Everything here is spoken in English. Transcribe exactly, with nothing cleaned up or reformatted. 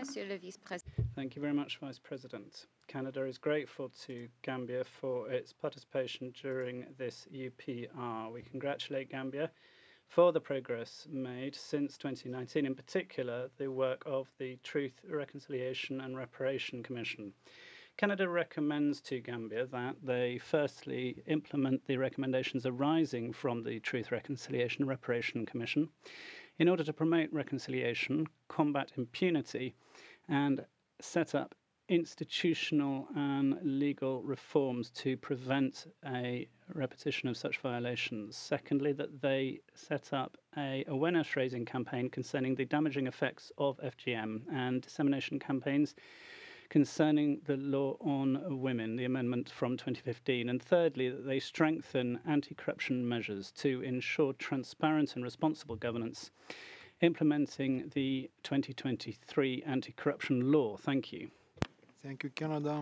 Monsieur le Vice-Président. Thank you very much, Vice President. Canada is grateful to Gambia for its participation during this U P R. We congratulate Gambia for the progress made since twenty nineteen, in particular the work of the Truth, Reconciliation and Reparation Commission. Canada recommends to Gambia that they firstly implement the recommendations arising from the Truth, Reconciliation and Reparation Commission in order to promote reconciliation, combat impunity, and set up institutional and legal reforms to prevent a repetition of such violations. Secondly, that they set up a awareness-raising campaign concerning the damaging effects of F G M and dissemination campaigns concerning the law on women, the amendment from twenty fifteen. And thirdly, that they strengthen anti-corruption measures to ensure transparent and responsible governance, implementing the twenty twenty-three anti-corruption law. Thank you. Thank you, Canada.